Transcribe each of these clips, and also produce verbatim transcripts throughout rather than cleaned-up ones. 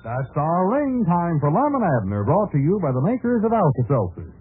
That's our ring time for Lemon Abner, brought to you by the makers of Alka-Seltzer.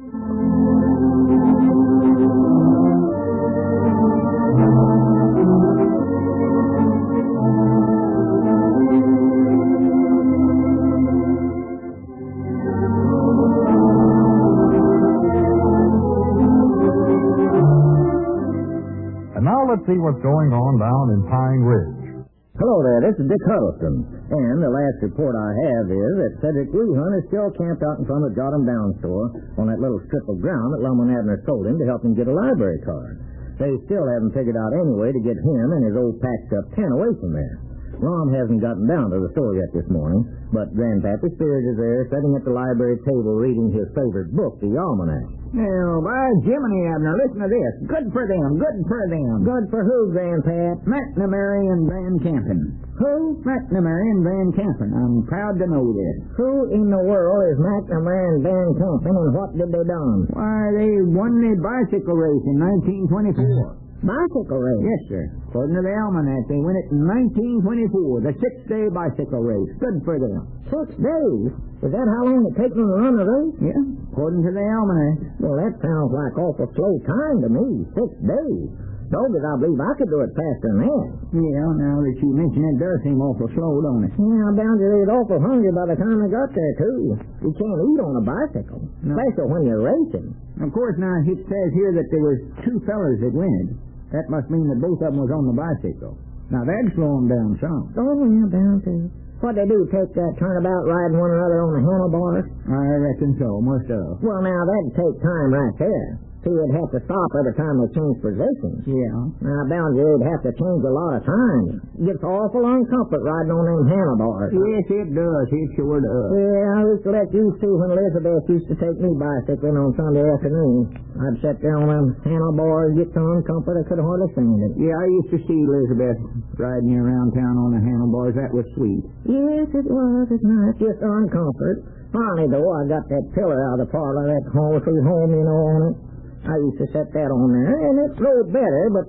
And now let's see what's going on down in Pine Ridge. Hello there, this is Dick Huddleston, and the last report I have is that Cedric Lujan is still camped out in front of the Jot 'em Down store on that little strip of ground that Lum and Abner sold him to help him get a library card. They still haven't figured out any way to get him and his old patched-up pen away from there. Lum hasn't gotten down to the store yet this morning, but Grandpappy Spears is there sitting at the library table reading his favorite book, the Almanac. Now, by Jiminy, Abner, listen to this. Good for them, good for them. Good for who, Grandpap? McNamara and Van Campen. Who? McNamara and Van Campen. I'm proud to know this. Who in the world is McNamara and Van Campen, and what did they done? Why, they won the bicycle race in nineteen twenty-four. Bicycle race? Yes, sir. According to the Almanac, they win it in nineteen twenty-four, the six-day bicycle race. Good for them. Six days? Is that how long it takes them to run a race? Yeah, according to the Almanac. Well, that sounds like awful slow time to me. Six days. Dogged, I believe I could do it faster than that. Yeah, now that you mention it, does seem awful slow, don't it? Yeah, I'm bound to be awful hungry by the time I got there, too. You can't eat on a bicycle, no. Especially when you're racing. Of course, now, it says here that there was two fellers that win. That must mean that both of them was on the bicycle. Now, that'd slow them down some. Oh, yeah, bound to. What'd they do, take that turnabout riding one another on the handlebars? I reckon so, most of. Well, now, that'd take time right there. See, they'd have to stop every time they change positions. Yeah. Now, bound you, they'd have to change a lot of times. It gets awful uncomfort riding on them handlebars. Yes, it does. It sure does. Yeah, I used to let you see when Elizabeth used to take me bicycling on Sunday afternoon. I'd sit there on them handlebars, get so uncomfort I could hardly stand it. Yeah, I used to see Elizabeth riding you around town on the handlebars. That was sweet. Yes, it was. It's nice. Just uncomfort. Finally, though, I got that pillar out of the parlor, that home sweet home, you know, on it. I used to set that on there, and it rode better, but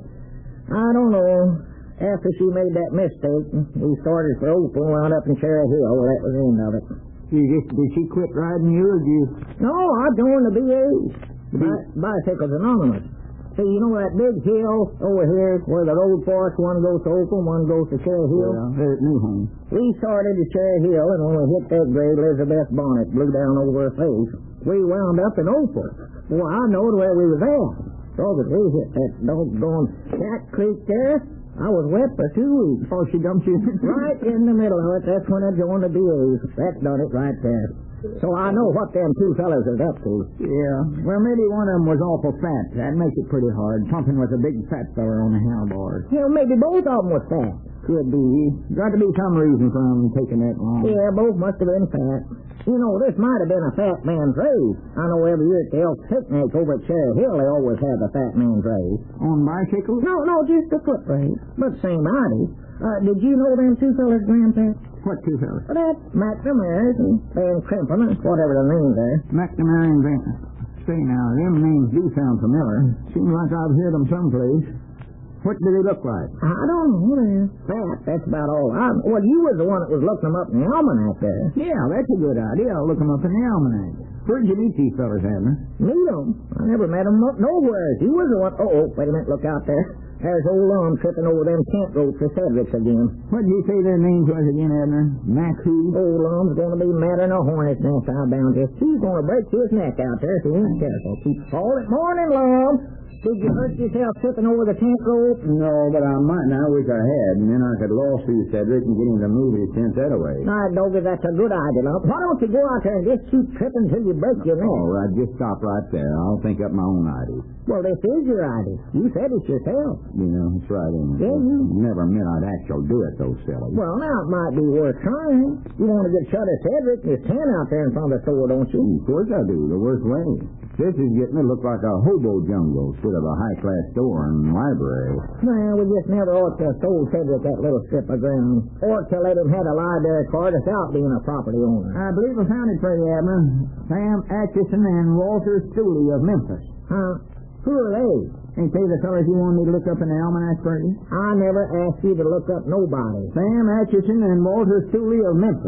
I don't know. After she made that mistake, we started for Opal and wound up in Cherry Hill. Well, that was the end of it. She just, did she quit riding you, or did you? No, I joined the B A, Bi- Bicycles Anonymous. See, you know that big hill over here where the road forks, one goes to Opal, one goes to Cherry Hill? Yeah, there's New Home. We started at Cherry Hill, and when we hit that grade, Elizabeth's bonnet blew down over her face. We wound up in Opal. Well, I knowed where we was at. So that we hit that doggone Cat Creek there, I was wet for two weeks. Oh, she dumped you? Right in the middle of it. That's when I joined the B A's. That done it right there. So I know what them two fellas is up to. Yeah. Well, maybe one of them was awful fat. That makes it pretty hard. Something was a big fat fella on the handlebars. Hell, maybe both of them was fat. Could be. Got to be some reason for them taking that long. Yeah, both must have been fat. You know, this might have been a fat man's race. I know every year at the Elk Picnic over at Cherry Hill, they always have a fat man's race. On bicycles? No, no, just a foot race. But same idea. Uh, did you know them two fellas, Grandpa? What two fellas? Well, that's McNamara and Van Campen, whatever the names are. McNamara and Van. Say now, them names do sound familiar. Seems like I've heard them someplace. What do they look like? I don't know. They're fat. That's about all. I, well, you was the one that was looking them up in the almanac there. Yeah, that's a good idea. I'll look them up in the almanac. Where'd you meet these fellas, Abner? Meet them? I never met them nowhere. He was the one. Oh, wait a minute. Look out there. There's old Lum tripping over them tent ropes for Cedric's again. What did you say their names was again, Abner? Mac who? Old Lum's going to be madder than a hornet's nest, I bound you. He's going to break his neck out there if he ain't careful. Keep falling. Morning, Lum. Did you hurt yourself tripping over the tent rope? No, but I might now. I wish I had, and then I could lost you, Cedric, and get him to move his tent that way. Now, Doggy, that's a good idea, Lump. Why don't you go out there and just keep tripping until you break your neck? All right, just stop right there. I'll think up my own idea. Well, this is your idea. You said it yourself. You know, that's right, ain't it? Yeah, you... Never meant I'd actually do it, though, silly. Well, now, it might be worth trying. You want to get shut of Cedric and his tent out there in front of the store, don't you? Of course I do, the worst way. This is getting it look like a hobo jungle instead of a high-class store and library. Well, we just never ought to have sold Cedric that little strip of ground. Or to let him have a library card without being a property owner. I believe I found it for you, Abner. Sam Atchison and Walter Stooley of Memphis. Huh? Who are they? Ain't they the fellas you wanted me to look up in the almanac for you? I never asked you to look up nobody. Sam Atchison and Walter Stooley of Memphis.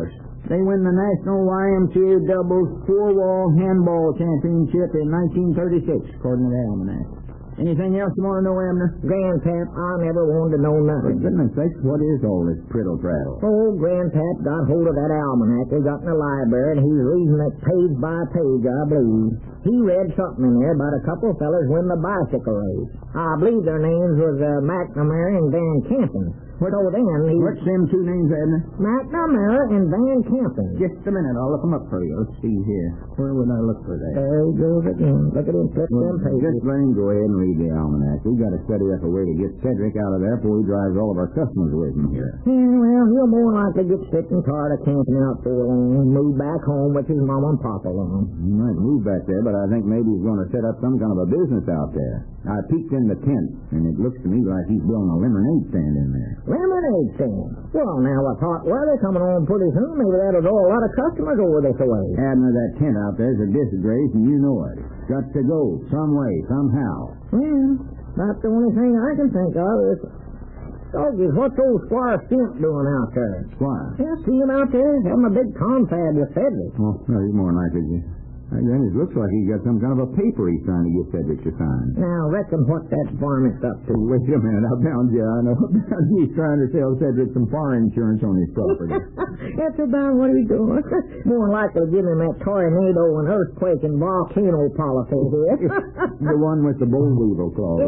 They win the National Y M C A Doubles Four-Wall Handball Championship in nineteen thirty-six, according to the almanac. Anything else you want to know, Abner? Grandpap, I never wanted to know For nothing. goodness sakes, what is all this prittle-prattle? Oh, Grandpap got hold of that almanac we got in the library, and he's reading it page by page, I believe. He read something in there about a couple of fellas winning the bicycle race. I believe their names was uh, McNamara and Van Campen. So then he... What's them two names, Abner? McNamara and Van Campen. Just a minute. I'll look them up for you. Let's see here. Where would I look for that? There he goes again. Look at him flip Well, them pages. just let him go ahead and read the almanac. We've got to study up a way to get Cedric out of there before he drives all of our customers away from here. Yeah, well, he'll more likely get sick and tired of camping out so long and move back home with his mama and papa along. He might move back there, but I think maybe he's going to set up some kind of a business out there. I peeked in the tent, and it looks to me like he's building a lemonade stand in there. Lemonade stand? Well, now, with hot weather coming on pretty soon, maybe that'll draw a lot of customers over this way. Abner, that tent out there's a disgrace, and you know it. Got to go some way, somehow. Well, that's the only thing I can think of is... Doggies, what's old Squire Stimp doing out there? Squire? Yeah, see him out there having a big confab with Cedric. Oh, no, he's more likely to... Then it looks like he's got some kind of a paper he's trying to get Cedric to sign. Now, reckon what that varmint's up to. Wait a minute, I found you. I know. He's trying to sell Cedric some fire insurance on his property. That's about what he's doing. More likely to give him that tornado and earthquake and volcano policy here. The one with the boll weevil clause.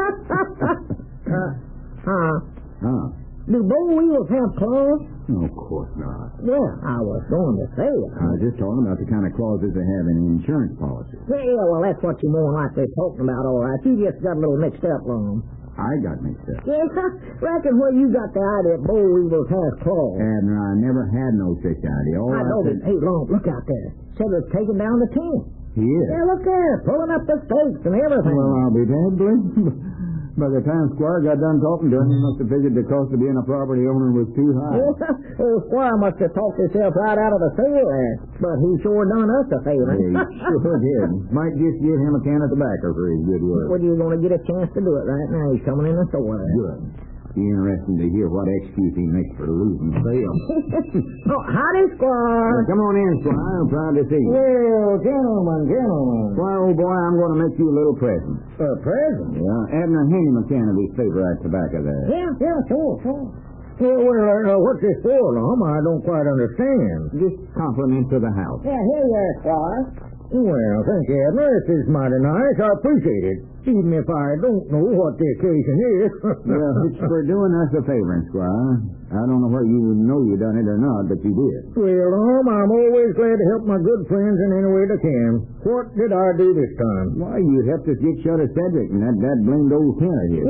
uh, huh? Huh? Do boll weevils have claws? No, of course not. Well, I was going to say it. I was just talking about the kind of clauses they have in insurance policies. Yeah, yeah, well, that's what you're more likely talking about, all right. You just got a little mixed up, Lum. I got mixed up. Yeah, reckon where you got the idea that boll weevils have claws. Abner, I never had no such idea. All I I know said... it. Hey, Lum, look out there. Cedric's taking down the tent. He is. Yeah, look there, pulling up the stakes and everything. Well, I'll be damned, Blake. By the time Squire got done talking to him, he must have figured the cost of being a property owner was too high. Yeah, old Squire must have talked himself right out of the sale there. But he sure done us a favor. Yeah, he sure did. Might just give him a can of tobacco for his good work. Well, you're going to get a chance to do it right now. He's coming in the store there. Good. Be interesting to hear what excuse he makes for losing the sale. Oh, howdy, Squire. Well, come on in, Squire. I'm proud to see you. Well, gentlemen, gentlemen. Squire, old boy, I'm going to make you a little present. A present? Yeah, Abner, hand him a can of his favorite tobacco there. Yeah, yeah, sure, sure. Well, well uh, what's this for, Lum? I don't quite understand. Just compliment to the house. Yeah, here you are, Squire. Well, thank you, Abner. This is mighty nice. I appreciate it. Even if I don't know what the occasion is. Well, it's for doing us a favor, Squire. I don't know whether you know you done it or not, but you did. Well, Lum, I'm always glad to help my good friends in any way I can. What did I do this time? Why, you helped us get shut of Cedric and that, that blamed old tent of his.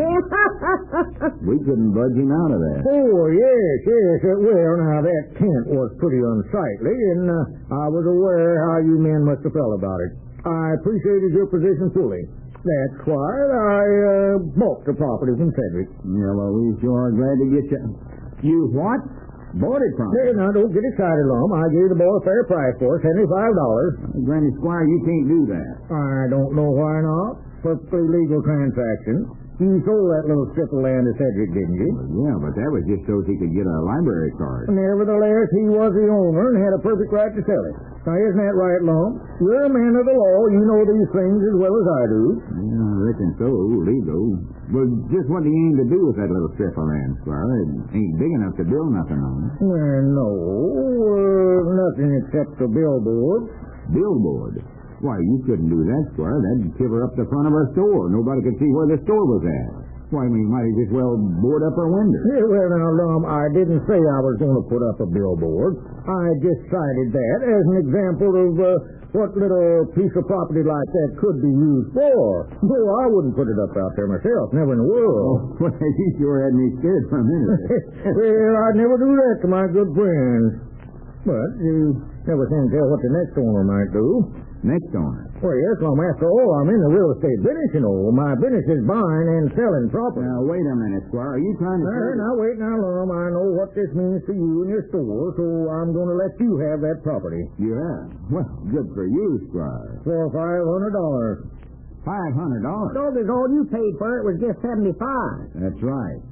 We couldn't budge him out of there. Oh, yes, yes. Uh, well, now, that tent was pretty unsightly, and uh, I was aware how you men must have felt about it. I appreciated your position fully. That's why I uh, bought the property from Cedric. Yeah, well, we sure are glad to get you. You what? Bought it from Hey, now, don't get excited, Lum. I gave the boy a fair price for it, seventy-five dollars. Granny Squire, you can't do that. I don't know why not. Perfectly legal transaction. You sold that little strip of land to Cedric, didn't you? Well, yeah, but that was just so he could get a library card. Nevertheless, he was the owner and had a perfect right to sell it. Now, isn't that right, Lum? You're a man of the law. You know these things as well as I do. Yeah, I reckon so. Legal. Well, just what do you aim to do with that little strip of land, Squire? It ain't big enough to build nothing on. Well, no. Uh, nothing except a billboard. Billboard? Why, you couldn't do that, Squire. That'd cover up the front of our store. Nobody could see where the store was at. Why, we might as well board up our windows. Yeah, well, now, Lum, I didn't say I was going to put up a billboard. I just cited that as an example of uh, what little piece of property like that could be used for. Though I wouldn't put it up out there myself, never in the world. Oh, well, you sure had me scared for a minute. Well, I'd never do that to my good friends. But you never can tell what the next owner might do. Next owner? Well, yes, Lum, after all, I'm in the real estate business, you know. My business is buying and selling property. Now, wait a minute, Squire. Are you trying to... Now, now, wait now, Lum. I know what this means to you and your store, so I'm going to let you have that property. Yeah. Well, good for you, Squire. For five hundred dollars. Five hundred dollars? So there's all you paid for it was just seventy-five. That's right.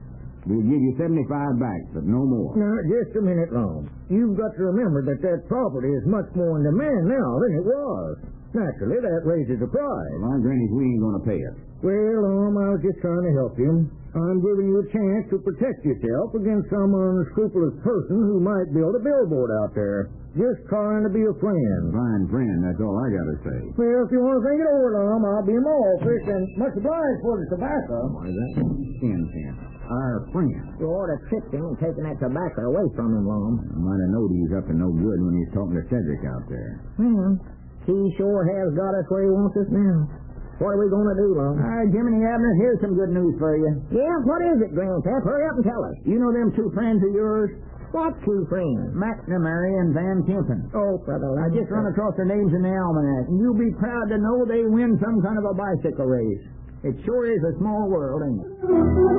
We'll give you seventy-five back, but no more. Now, just a minute, Lum. You've got to remember that that property is much more in demand now than it was. Naturally, that raises the price. Well, our grannies, we ain't going to pay it. Well, Lum, I was just trying to help you. I'm giving you a chance to protect yourself against some unscrupulous person who might build a billboard out there. Just trying to be a friend. Fine friend, that's all I got to say. Well, if you want to think it over, Lum, I'll be in my office, and much obliged for the tobacco. Why, that ten cents. Our friend. You ought to tricked him and taken that tobacco away from him, Lum. I might have knowed he was up to no good when he was talking to Cedric out there. Well, he sure has got us where he wants us now. What are we going to do, Lum? Uh, Jiminy Abner, here's some good news for you. Yeah, what is it, Grandpap? Hurry up and tell us. You know them two friends of yours? What two friends? McNamara and Van Kempen. Oh, brother. I just run across their names in the almanac, and you'll be proud to know they win some kind of a bicycle race. It sure is a small world, ain't it?